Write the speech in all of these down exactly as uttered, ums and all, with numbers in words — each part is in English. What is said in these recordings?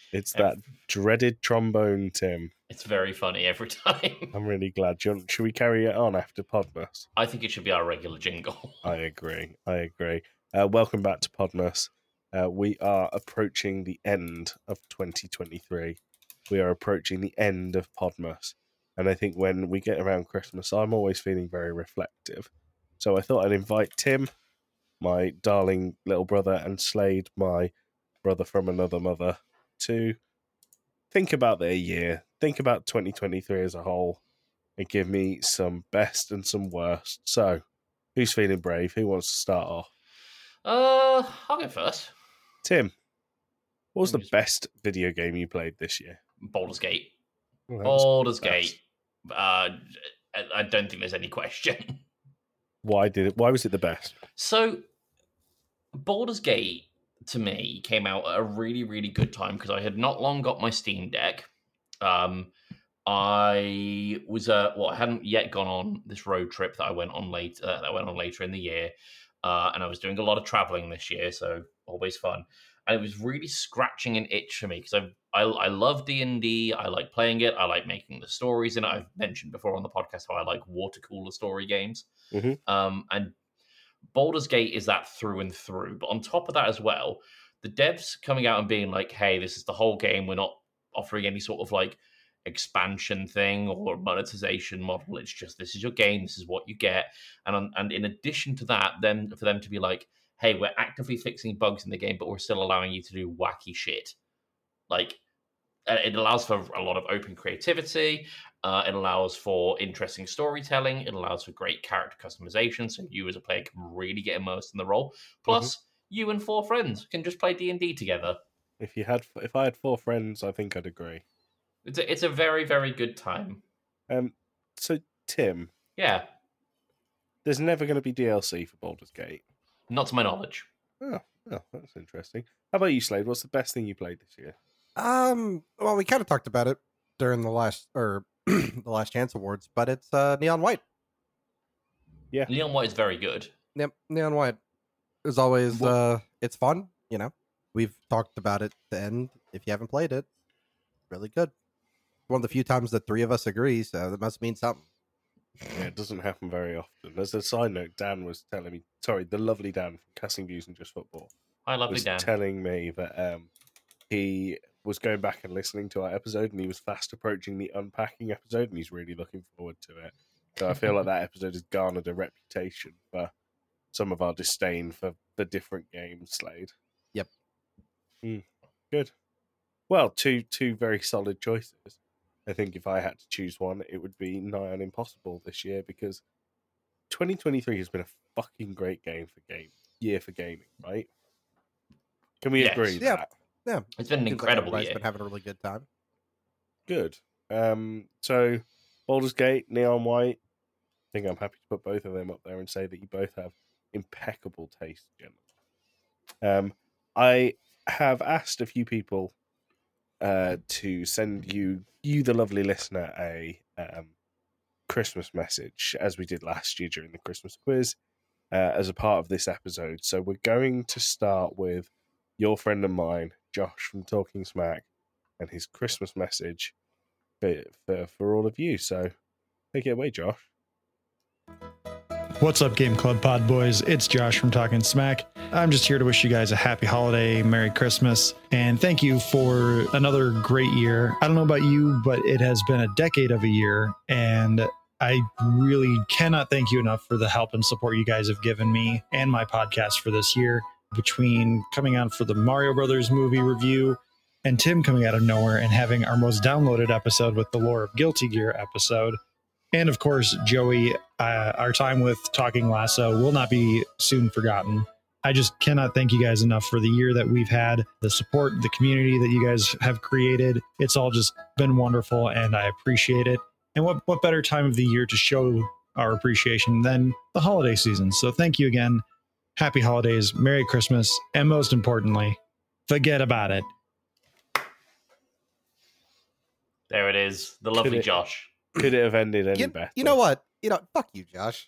It's that dreaded trombone, Tim. It's very funny every time. I'm really glad. John, should we carry it on after Podmas? I think it should be our regular jingle. I agree. I agree. Uh, welcome back to Podmas. Uh, we are approaching the end of twenty twenty-three. We are approaching the end of Podmas. And I think when we get around Christmas, I'm always feeling very reflective. So I thought I'd invite Tim, my darling little brother, and Slade, my brother from another mother, to think about their year, think about twenty twenty-three as a whole, and give me some best and some worst. So, who's feeling brave? Who wants to start off? Uh, I'll go first. Tim, what was the best video game you played this year? Baldur's Gate. Well, Baldur's Gate. Uh, I don't think there's any question. Why did it? Why was it the best? So, Baldur's Gate to me came out at a really, really good time because I had not long got my Steam Deck. Um, I was uh, well, I hadn't yet gone on this road trip that I went on late. Uh, that I went on later in the year, uh, and I was doing a lot of traveling this year, so always fun. And it was really scratching an itch for me because I I love D and D. I like playing it. I like making the stories in it. I've mentioned before on the podcast how I like water cooler story games. Mm-hmm. Um, and Baldur's Gate is that through and through. But on top of that as well, the devs coming out and being like, hey, this is the whole game. We're not offering any sort of like expansion thing or monetization model. It's just, this is your game. This is what you get. And, and in addition to that, then for them to be like, hey, we're actively fixing bugs in the game, but we're still allowing you to do wacky shit. Like, it allows for a lot of open creativity. Uh, it allows for interesting storytelling. It allows for great character customization, so you as a player can really get immersed in the role. Plus, mm-hmm. you and four friends can just play D and D together. If you had, if I had four friends, I think I'd agree. It's a, it's a very, very good time. Um. So, Tim. Yeah. There's never going to be D L C for Baldur's Gate. Not to my knowledge. Oh, oh, that's interesting. How about you, Slade? What's the best thing you played this year? Um. Well, we kind of talked about it during the last or the Last Chance Awards, but it's uh, Neon White. Yeah, Neon White is very good. Yep, Neon White is always what? uh, it's fun. You know, we've talked about it. The end. If you haven't played it, really good. One of the few times that three of us agree, so that must mean something. Yeah, it doesn't happen very often. As a side note, Dan was telling me, sorry, the lovely Dan from Casting Views and Just Football. Hi, lovely was Dan. telling me that um, he was going back and listening to our episode, and he was fast approaching the unpacking episode, and he's really looking forward to it. So I feel like that episode has garnered a reputation for some of our disdain for the different games, Slade. Yep. Mm, good. Well, two two very solid choices. I think if I had to choose one, it would be Nigh on Impossible this year, because twenty twenty-three has been a fucking great game for game year for gaming, right? Can we yes. agree? Yeah, that? yeah. It's been an Seems incredible like year. Been having a really good time. Good. Um, so Baldur's Gate, Neon White. I think I'm happy to put both of them up there and say that you both have impeccable taste, gentlemen. Um, I have asked a few people uh, to send you, you the lovely listener, a um, Christmas message, as we did last year during the Christmas quiz, uh, as a part of this episode. So we're going to start with your friend and mine, Josh from Talking Smack, and his Christmas message for, for, for all of you. So take it away, Josh. What's up, Game Club Pod Boys? It's Josh from Talking Smack. I'm just here to wish you guys a happy holiday, Merry Christmas, and thank you for another great year. I don't know about you, but it has been a decade of a year, and I really cannot thank you enough for the help and support you guys have given me and my podcast for this year, between coming out for the Mario Brothers movie review and Tim coming out of nowhere and having our most downloaded episode with the Lore of Guilty Gear episode. And of course, Joey, uh, our time with Talking Lasso will not be soon forgotten. I just cannot thank you guys enough for the year that we've had, the support, the community that you guys have created. It's all just been wonderful, and I appreciate it. And what, what better time of the year to show our appreciation than the holiday season? So thank you again. Happy holidays, Merry Christmas, and most importantly, forget about it. There it is. The lovely it, Josh. Could it have ended any you, better? You know what? You know, fuck you, Josh.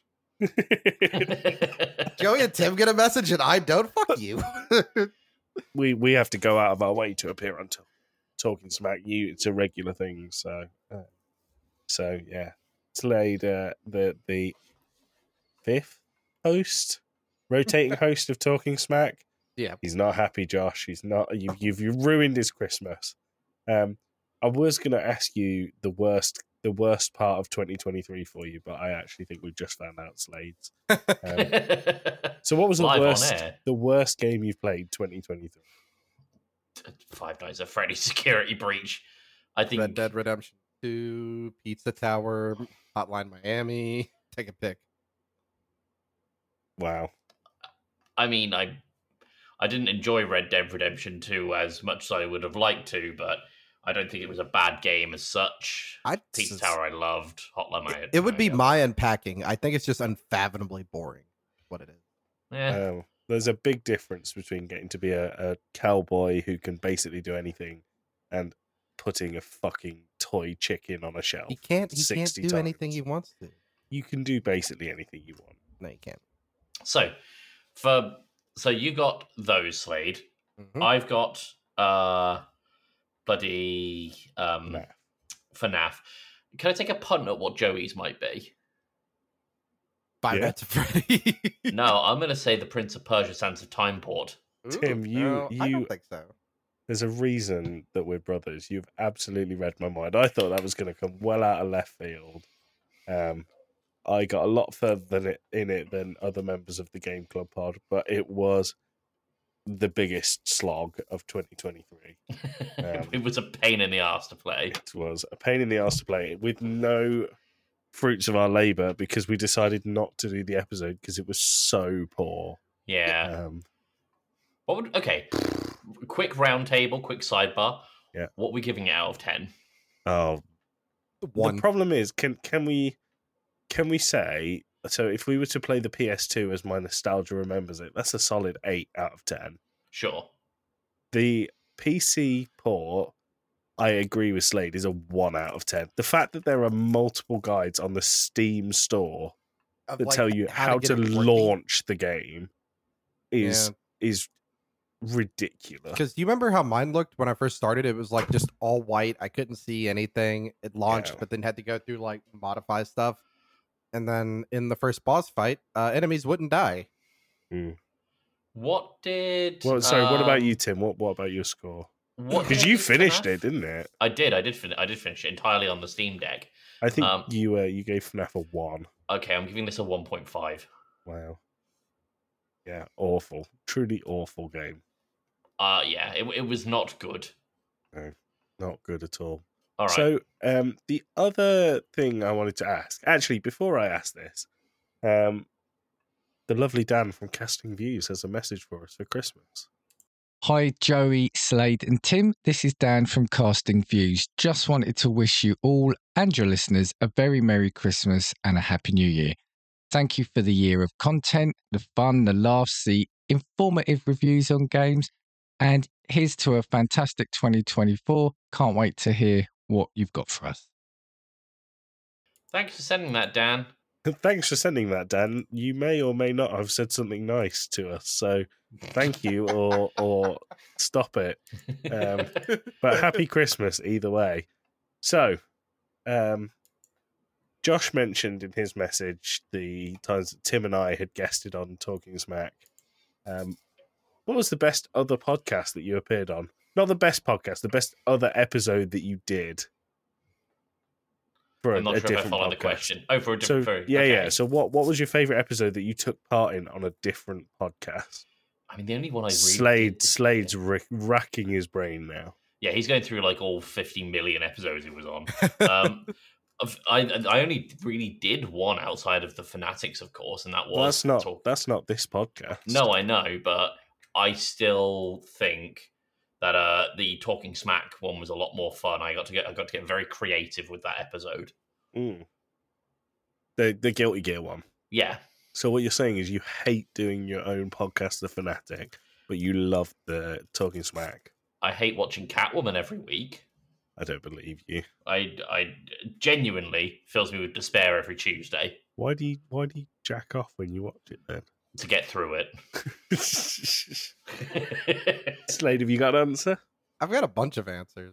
Joey and Tim get a message and I don't. Fuck you. we we have to go out of our way to appear on t- Talking Smack, you it's a regular thing. So, uh, so yeah, Slade, uh, the the fifth host, rotating host of Talking Smack. Yeah. He's not happy, Josh. He's not. You've you've, you've ruined his Christmas. Um, I was going to ask you the worst the worst part of twenty twenty-three for you, but I actually think we've just found out Slade's. Um, so, what was the Live on worst air. the worst game you've played twenty twenty-three? Five Nights at Freddy's Security Breach. I think Red Dead Redemption two, Pizza Tower, Hotline Miami. Take a pick. Wow. I mean, I I didn't enjoy Red Dead Redemption two as much as I would have liked to, but I don't think it was a bad game as such. I'd Pizza s- Tower I loved. Hotline Miami. It, it would be yeah. my unpacking. I think it's just unfathomably boring. What it is. Yeah. Um, there's a big difference between getting to be a, a cowboy who can basically do anything and putting a fucking toy chicken on a shelf. He can't. He can't sixty do anything times. he wants to. You can do basically anything you want. No, you can't. So, for so you got those, Slade. Mhm. I've got uh bloody um Nah. F NAF. Can I take a punt at what Joey's might be? Five Yeah. Nights at Freddy. No, I'm going to say the Prince of Persia: Sands of Time port. Tim, you- no, I you- don't think so. There's a reason that we're brothers. You've absolutely read my mind. I thought that was going to come well out of left field. Um, I got a lot further than it in it than other members of the Game Club pod, but it was the biggest slog of twenty twenty-three. Um, It was a pain in the ass to play. It was a pain in the ass to play with no fruits of our labor because we decided not to do the episode because it was so poor. Yeah. Um, What would okay? Quick round table, quick sidebar. Yeah. What are we giving it out of ten? oh, One. the problem is, can can we can we say so? If we were to play the P S two as my nostalgia remembers it, that's a solid eight out of ten. Sure. The P C port, I agree with Slade, is a one out of ten. The fact that there are multiple guides on the Steam store Of, that like, tell you how, get to it working. launch the game is is ridiculous. Because do you remember how mine looked when I first started? It was like just all white. I couldn't see anything. It launched, Yeah. but then had to go through like modify stuff. And then in the first boss fight, uh, enemies wouldn't die. What did? Well, sorry, what about um, you, Tim? What what about your score? What Because did I you give F finished NAF? it, didn't it? I did. I did. Fin- I did finish it entirely on the Steam Deck. I think Um, you uh, you gave F NAF a one. Okay, I'm giving this a one point five. Wow. Yeah, awful. Truly awful game. Uh yeah, it it was not good. Not good at all. All right. So, um, the other thing I wanted to ask, actually, before I ask this, um, the lovely Dan from Casting Views has a message for us for Christmas. Hi, Joey, Slade, and Tim. This is Dan from Casting Views. Just wanted to wish you all and your listeners a very Merry Christmas and a Happy New Year. Thank you for the year of content, the fun, the laughs, the informative reviews on games, and here's to a fantastic twenty twenty-four. Can't wait to hear what you've got for us. Thanks for sending that, Dan. Thanks for sending that, Dan. You may or may not have said something nice to us, so thank you or or stop it. Um, But happy Christmas either way. So, um, Josh mentioned in his message the times that Tim and I had guested on Talking Smack. Um, what was the best other podcast that you appeared on? Not the best podcast, the best other episode that you did. For I'm not a sure if I different followed the podcast. question. Oh, for a So different. for- yeah, yeah. okay. So what what was your favorite episode that you took part in on a different podcast? I mean, the only one I really Slade did- Slade's ra- racking his brain now. Yeah, he's going through like all fifty million episodes he was on. Um, of- I I only really did one outside of the Fanatics, of course, and that was Well, that's not talk- that's not this podcast. No, I know, but I still think that uh, the Talking Smack one was a lot more fun. I got to get I got to get very creative with that episode. Mm. The the Guilty Gear one. Yeah, So what you're saying is you hate doing your own podcast, The Fanatic, but you love the Talking Smack. I hate watching Catwoman every week. I don't believe you. I I genuinely fills me with despair every Tuesday Why do you why do you jack off when you watch it then? to get through it. Slade, have you got an answer? I've got a bunch of answers.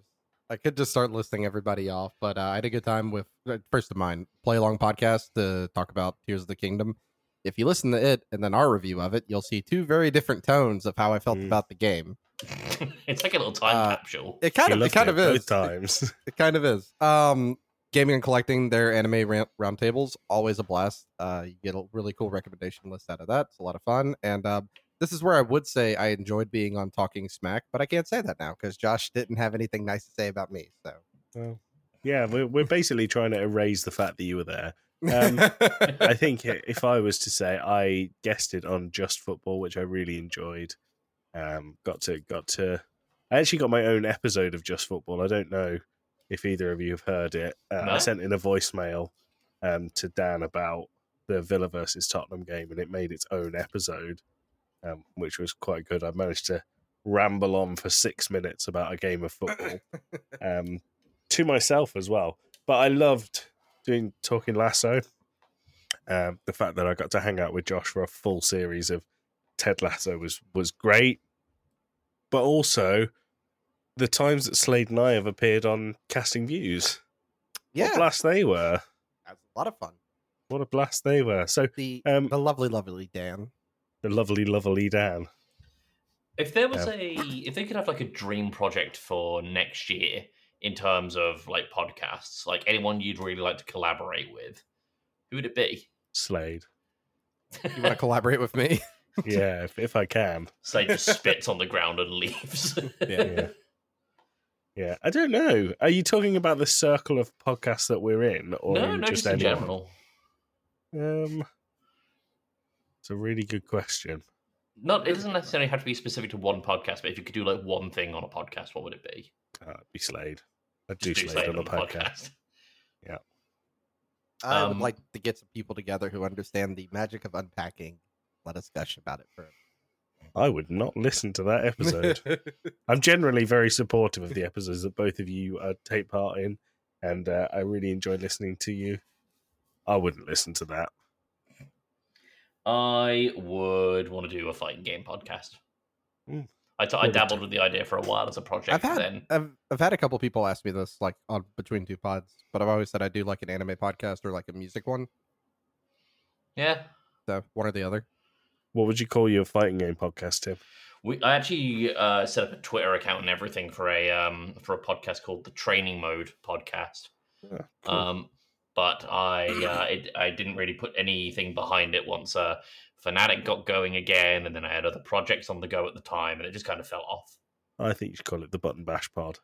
I could just start listing everybody off, but uh, I had a good time with uh, first of mine, Play Along podcast to talk about Tears of the Kingdom. If you listen to it and then our review of it, you'll see two very different tones of how I felt Mm. about the game. It's like a little time Uh, capsule. It kind You of, it loved kind of both is. times. It kind of is. Um, gaming and collecting their anime round roundtables, always a blast. Uh, you get a really cool recommendation list out of that. It's a lot of fun. And um, this is where I would say I enjoyed being on Talking Smack, but I can't say that now because Josh didn't have anything nice to say about me. So Well, yeah, we're, we're basically trying to erase the fact that you were there. Um, I think if I was to say, I guested on Just Football, which I really enjoyed. Um, got to got to. I actually got my own episode of Just Football. I don't know if either of you have heard it. Uh, No? I sent in a voicemail um, to Dan about the Villa versus Tottenham game, and it made its own episode, um, which was quite good. I managed to ramble on for six minutes about a game of football um, to myself as well. But I loved doing Talking Lasso. Um, the fact that I got to hang out with Josh for a full series of Ted Lasso was was great. But also, the times that Slade and I have appeared on Casting Views. What yeah, a blast they were. that's a lot of fun. What a blast they were. So, The um, the lovely, lovely Dan. the lovely, lovely Dan. If there was Yeah. a, if they could have like a dream project for next year in terms of like podcasts, like anyone you'd really like to collaborate with, who would it be? Slade. You want to collaborate with me? Yeah, if, if I can. Slade just spits on the ground and leaves. Yeah. Yeah, I don't know. Are you talking about the circle of podcasts that we're in, or no, no, just, just in anyone? general. Um, it's a really good question. Not, it doesn't necessarily have to be specific to one podcast, but if you could do like one thing on a podcast, what would it be? Uh, it'd be Slade. I'd Just do Slade, on the the podcast. I would Um, like to get some people together who understand the magic of unpacking. Let us gush about it for I would not listen to that episode. I'm generally very supportive of the episodes that both of you uh, take part in, and uh, I really enjoy listening to you. I wouldn't listen to that. I would want to do a fighting game podcast. Mm. I, t- I What would dabbled you- with the idea for a while as a project. I've had then I've, I've had a couple people ask me this like on between two pods, but I've always said I do like an anime podcast or like a music one. yeah, So one or the other. What would you call your fighting game podcast, Tim? we I actually uh, set up a Twitter account and everything for a um for a podcast called the Training Mode Podcast. Oh, cool. Um, but I uh, it, I didn't really put anything behind it once uh, Fnatic got going again, and then I had other projects on the go at the time, and it just kind of fell off. I think you should call it the Button Bash Pod.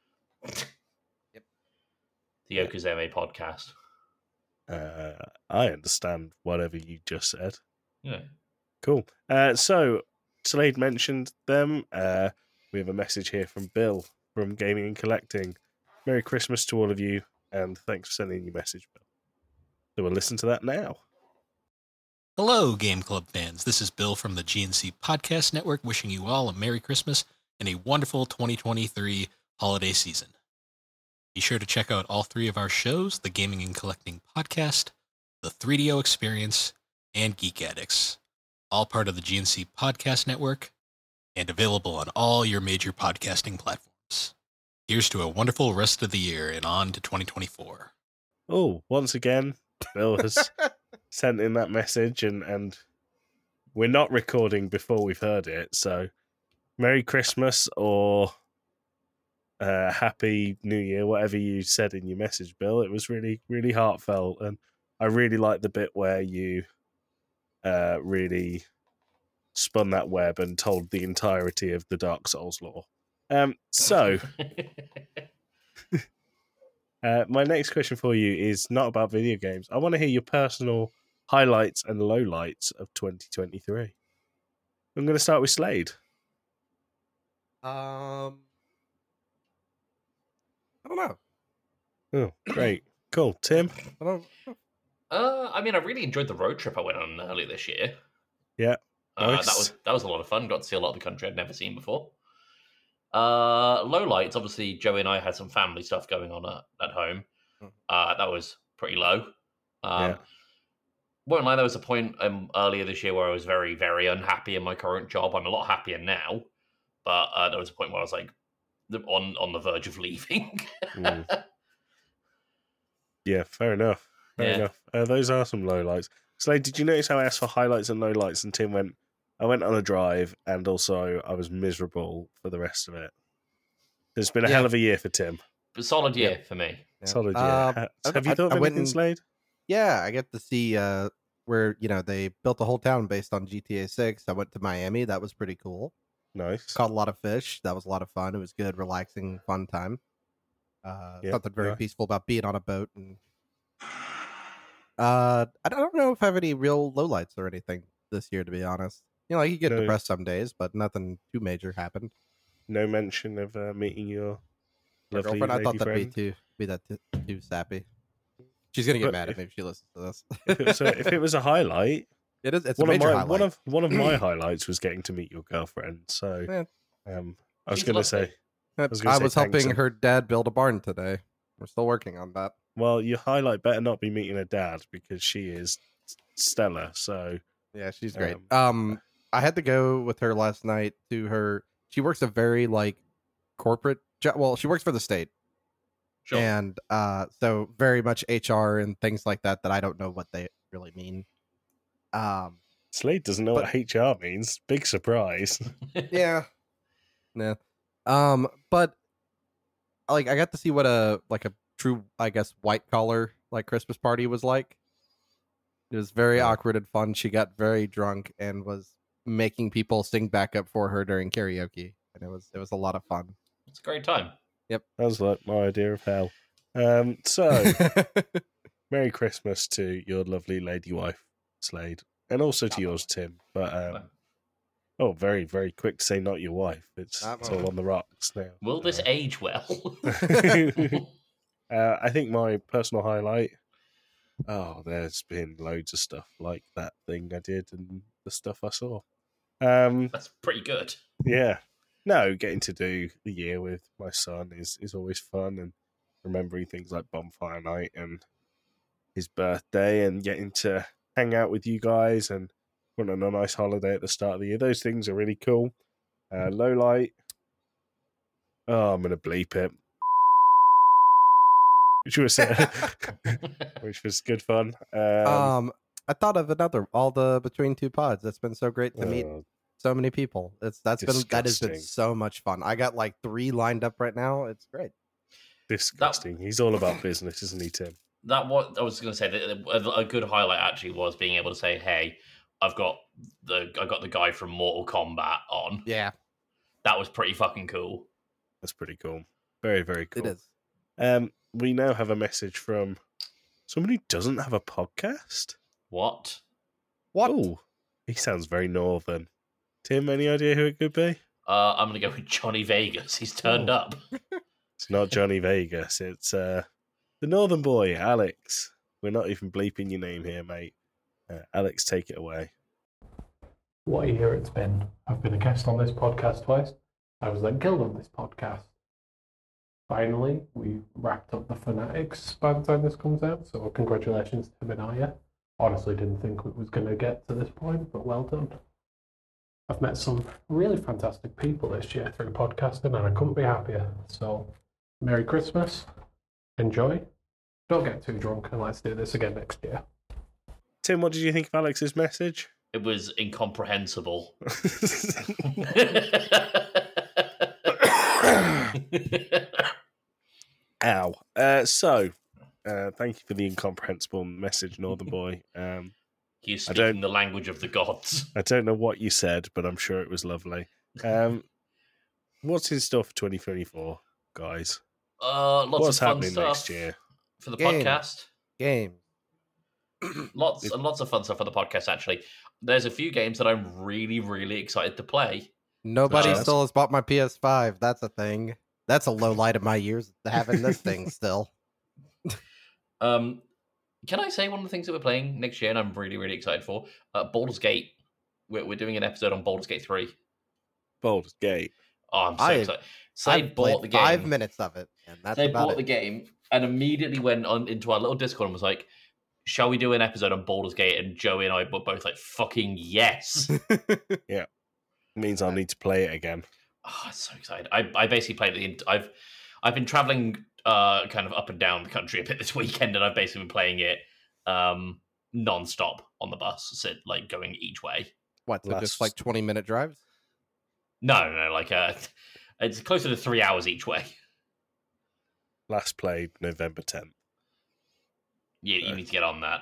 The Yokozeme podcast. Uh, I understand whatever you just said. Yeah. Cool. Uh, so, Slade mentioned them. Uh, we have a message here from Bill from Gaming and Collecting. Merry Christmas to all of you, and thanks for sending your message, Bill. So we'll listen to that now. Hello, Game Club fans. This is Bill from the G N C Podcast Network, wishing you all a Merry Christmas and a wonderful twenty twenty-three holiday season. Be sure to check out all three of our shows, the Gaming and Collecting Podcast, the three D O Experience, and Geek Addicts, all part of the G N C Podcast Network and available on all your major podcasting platforms. Here's to a wonderful rest of the year and on to twenty twenty-four. Oh, once again, Bill has sent in that message, and, and we're not recording before we've heard it, so Merry Christmas or uh, Happy New Year, whatever you said in your message, Bill. It was really, really heartfelt, and I really like the bit where you uh, really spun that web and told the entirety of the Dark Souls lore. Um, so... Uh, my next question for you is not about video games. I want to hear your personal highlights and lowlights of twenty twenty-three. I'm going to start with Slade. Um, I don't know. Oh, great. Cool. Tim? I don't. Uh, I mean, I really enjoyed the road trip I went on earlier this year. Yeah, Uh, nice. that was that was a lot of fun. Got to see a lot of the country I'd never seen before. Uh, low lights, obviously, Joey and I had some family stuff going on at, at home. Mhm. Uh, that was pretty low. Um, Yeah. Won't lie, there was a point um, earlier this year where I was very, very unhappy in my current job. I'm a lot happier now, but uh, there was a point where I was like, the, on on the verge of leaving. Mm. Yeah, fair enough. Fair Yeah. enough. Uh, those are some lowlights. Slade, did you notice how I asked for highlights and lowlights, and Tim went, I went on a drive, and also I was miserable for the rest of it. It's been a Yeah. hell of a year for Tim. But solid year Yep. for me. Yeah. Solid year. Uh, Ha- I- Have you I- thought of I went anything, and- Slade? Yeah, I get to see uh, where you know they built a whole town based on G T A six. I went to Miami. That was pretty cool. Nice. Caught a lot of fish. That was a lot of fun. It was good, relaxing, fun time. Uh, Yep, something very yeah. peaceful about being on a boat. And uh, I don't know if I have any real lowlights or anything this year, to be honest. You know, like you get No. depressed some days, but nothing too major happened. No mention of uh, meeting your My lovely girlfriend, I lady thought that'd friend. be too be that t- too sappy. She's gonna get But mad if- at me if she listens to this. If it was a, if it was a highlight, it is. It's one a of major my highlight. one of one of my highlights was getting to meet your girlfriend. So, Yeah. um, I was She's going to lovely. say, I was gonna I say was thanks helping and- her dad build a barn today. We're still working on that. well, your highlight better not be meeting her dad because she is stellar. So, Yeah, she's great. Um, Um, I had to go with her last night to her. She works a very like corporate job. Well, she works for the state, Sure. and uh, so very much H R and things like that that I don't know what they really mean. Um, Slade doesn't know But- what H R means. Big surprise. yeah, yeah. Um, but like I got to see what a like a true, I guess, white collar like Christmas party was like. It was very Yeah. awkward and fun. She got very drunk and was making people sing backup for her during karaoke, and it was it was a lot of fun. It's a great time. Sounds like my idea of hell. Um, so, Merry Christmas to your lovely lady wife, Slade, and also to yours, Tim. But um, oh, very very quick to say not your wife. It's, Not it's my all wife. on the rocks now. Will this Uh, age well? Uh, I think my personal highlight. Oh, there's been loads of stuff like that thing I did and the stuff I saw. Um, That's pretty good. yeah, no, getting to do the year with my son is is always fun, and remembering things like bonfire night and his birthday, and getting to hang out with you guys and went on a nice holiday at the start of the year. Those things are really cool. Uh, low light. Oh, I'm gonna bleep it. Which was uh, which was good fun. Um, um, I thought of another. All the between two pods. It's been so great to meet uh, so many people. It's that's been that has been Disgusting. so much fun. I got like three lined up right now. It's great. disgusting. He's all about business, isn't he, Tim? That what I was going to say. That a, a good highlight actually was being able to say, "Hey, I've got the I got the guy from Mortal Kombat on." Yeah, That was pretty fucking cool. That's pretty cool. Very, very cool. it is. Um, we now have a message from someone who doesn't have a podcast. What? What? Oh, he sounds very northern. Tim, any idea who it could be? Uh, I'm going to go with Johnny Vegas. He's turned Oh. up. It's not Johnny Vegas. It's uh, the northern boy, Alex. We're not even bleeping your name here, mate. Uh, Alex, take it away. What a year it's been. I've been a guest on this podcast twice. I was let guild on this podcast. Finally, we wrapped up the Fanatics by the time this comes out, so congratulations to Benaya. Honestly didn't think it was going to get to this point, but well done. I've met some really fantastic people this year through podcasting, and I couldn't be happier. So, Merry Christmas, enjoy, don't get too drunk, and let's do this again next year. Tim, what did you think of Alex's message? It was incomprehensible. Ow. Uh, so, uh, thank you for the incomprehensible message, Northern Boy. Um, He is I don't- speaking the language of the gods. I don't know what you said, but I'm sure it was lovely. Um, what's in store for twenty twenty-four, guys? Uh, lots What's of fun happening stuff next year? for the Game. podcast. Game. Lots and lots of fun stuff for the podcast. Actually, there's a few games that I'm really, really excited to play. Nobody Yes. still has bought my P S five. That's a thing. That's a low light of my years having this thing still. Um, can I say one of the things that we're playing next year, and I'm really, really excited for? Uh, Baldur's Gate. We're, we're doing an episode on Baldur's Gate three. Baldur's Gate. Oh, I'm so I- excited. Slade I've bought played the game. five minutes of it, and that's They about bought it. the game and immediately went on into our little Discord and was like, "Shall we do an episode on Baldur's Gate?" And Joey and I were both like, "Fucking yes!" It means I'll need to play it again. Oh, I'm so excited! I, I basically played the. I've I've been traveling uh kind of up and down the country a bit this weekend, and I've basically been playing it um non-stop on the bus, so like going each way. What? So Last- just like twenty minute drives? No, no, no, like uh, it's closer to three hours each way. Last played November tenth. You, you Right. need to get on that.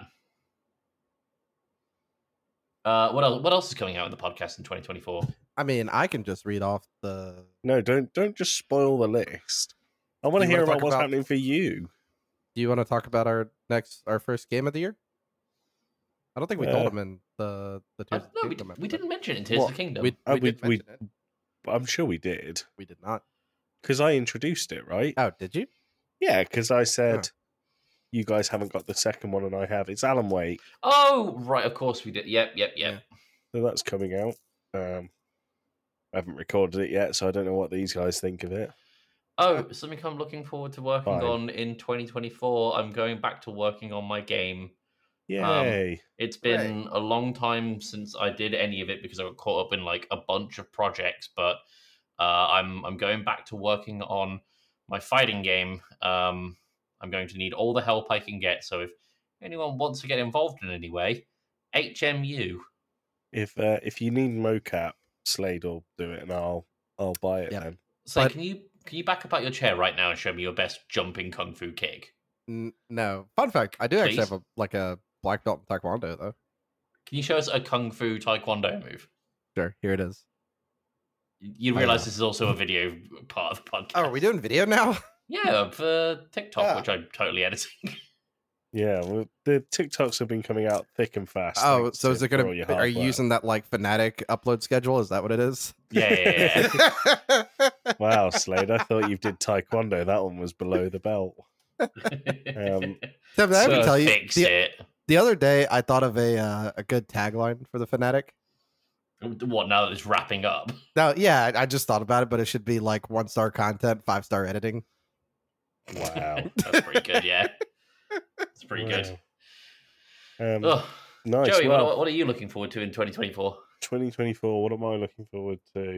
Uh, what else? What else is coming out in the podcast in twenty twenty-four? I mean, I can just read off the. No, don't don't just spoil the list. I want to Do you hear wanna about talk what's about- happening for you. Do you want to talk about our next, our first game of the year? I don't think we Uh, told him in the the Uh, Tears of the no, we, Kingdom we episode. didn't mention it in Tears What? of the Kingdom. We, Uh, we, we- did we- mention it. I'm sure we did We did not. because I introduced it, right? Oh, did you? Yeah, because I said Huh. you guys haven't got the second one and I have. It's Alan Wake, Oh, right, of course we did. Yep, yep, yep. so that's coming out. Um, I haven't recorded it yet, so I don't know what these guys think of it. Oh, something I'm looking forward to working Fine. on in twenty twenty-four. I'm going back to working on my game. Yay! It's been a long time since I did any of it because I got caught up in like a bunch of projects, but uh, I'm I'm going back to working on my fighting game. Um, I'm going to need all the help I can get. So if anyone wants to get involved in any way, H M U. if uh, if you need mocap, Slade will do it, and I'll I'll buy it Yep. then. So But- can you can you back up out your chair right now and show me your best jumping kung fu kick? N- no. Fun fact: I do actually Please? have a like a black belt in Taekwondo though. Can you show us a kung fu taekwondo move? Sure, here it is. You I realize know. this is also a video part of the podcast. Oh, are we doing video now? Yeah, for TikTok, Ah. which I'm totally editing. Yeah, well, the TikToks have been coming out thick and fast. Oh, thanks so to- is it for gonna? all your Are hard you work. using that like Fnatic upload schedule? Is that what it is? Yeah, yeah, yeah. Wow, Slade, I thought you did Taekwondo. That one was below the belt. Um, Tim, did I ever So tell you fix the, it. the other day I thought of a uh, a good tagline for the Fnatic. What now that it's wrapping up? Now, yeah, I I just thought about it, but it should be like one star content, five star editing. Wow. That's pretty good. Yeah, it's pretty good. Wow. Um, Oh, nice. Joey, well, what, what are you looking forward to in twenty twenty-four? twenty twenty-four, what am I looking forward to?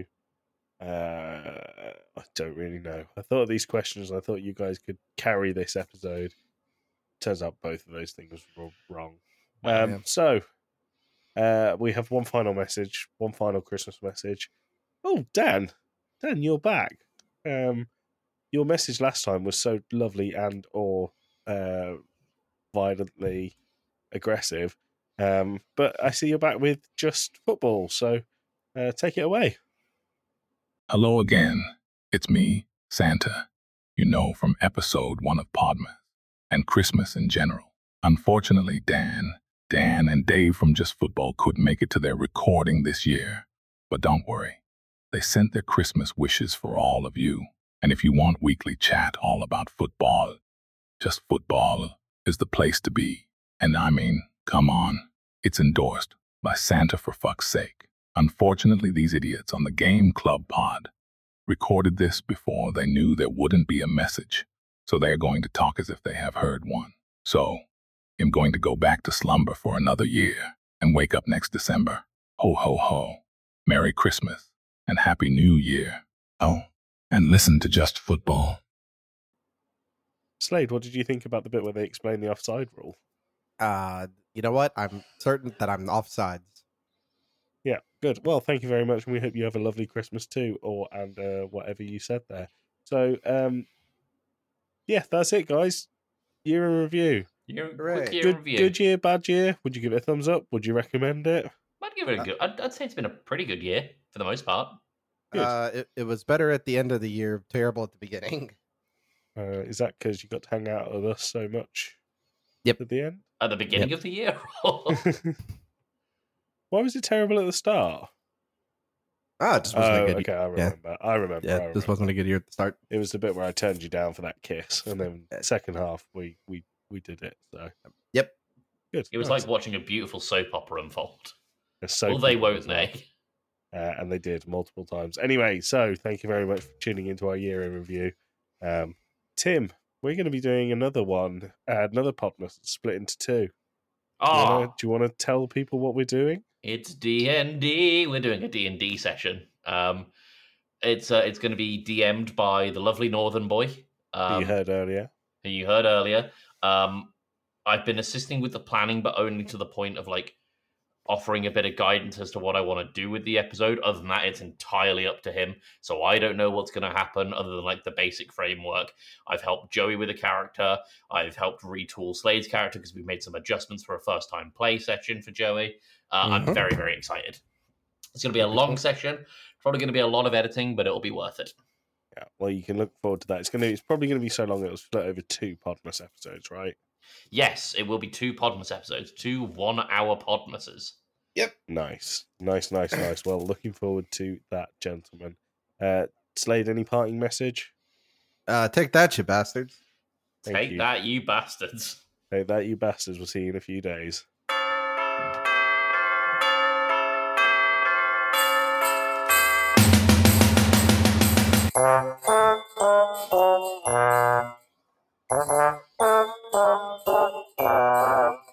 Uh, I don't really know. I thought of these questions, I thought you guys could carry this episode. Turns out both of those things were wrong. Um, Yeah. So, uh, we have one final message, one final Christmas message. Oh, Dan. Dan, you're back. Um, your message last time was so lovely and or uh, violently aggressive. Um, but I see you're back with just football, so uh, take it away. Hello again. It's me, Santa, you know, from episode one of Podmas, and Christmas in general. Unfortunately, Dan, Dan and Dave from Just Football couldn't make it to their recording this year. But don't worry. They sent their Christmas wishes for all of you. And if you want weekly chat all about football, Just Football is the place to be. And I mean, come on. It's endorsed by Santa for fuck's sake. Unfortunately, these idiots on the Game Club pod recorded this before they knew there wouldn't be a message, so they're going to talk as if they have heard one. So, I'm going to go back to slumber for another year and wake up next December. Ho, ho, ho. Merry Christmas and Happy New Year. Oh, and listen to Just Football. Slade, what did you think about the bit where they explain the offside rule? Uh, you know what? I'm certain that I'm offsides. Yeah, good. Well, thank you very much, and we hope you have a lovely Christmas too, or and uh, whatever you said there. So, um, yeah, that's it, guys. Year in review. Your Hooray. quick year Good, review. good year, bad year. Would you give it a thumbs up? Would you recommend it? I'd give it a good. I'd, I'd say it's been a pretty good year for the most part. Good. Uh, it, it was better at the end of the year, terrible at the beginning. Uh, is that because you got to hang out with us so much? Yep. At the end. At the beginning of the year. Why was it terrible at the start? Ah, it just wasn't Oh, a good okay, I yeah. remember. I remember. I Yeah, remember. this wasn't a good year at the start. It was the bit where I turned you down for that kiss, and then second half we we we did it. So Yep. good. It was Nice. like watching a beautiful soap opera unfold. They're so Well, they cool won't as well. they? Uh, and they did multiple times. Anyway, so thank you very much for tuning into our year in review. Um, Tim, we're going to be doing another one, uh, another podcast split into two. Do you Oh, wanna- do you want to tell people what we're doing? it's D and D. We're doing a D and D session. Um, it's uh, it's going to be D M'd by the lovely Northern Boy. Um, you heard earlier. Who you heard earlier. Um, I've been assisting with the planning, but only to the point of like offering a bit of guidance as to what I want to do with the episode. Other than that, it's entirely up to him. So I don't know what's going to happen other than like the basic framework. I've helped Joey with a character. I've helped retool Slade's character because we made some adjustments for a first time play session for Joey. Uh, Mhm. I'm very, very excited. It's going to be a long session. Probably going to be a lot of editing, but it'll be worth it. Yeah, well, you can look forward to that. It's gonna. It's probably going to be so long it'll split over two Podmas episodes, right? Yes, it will be two Podmas episodes, two one-hour Podmases. Nice, nice, nice, nice. Well, looking forward to that, gentlemen. Uh, Slade, any parting message? Uh, take that, you bastards. Thank Take you. that, you bastards. Take that, you bastards. We'll see you in a few days. Uh-huh.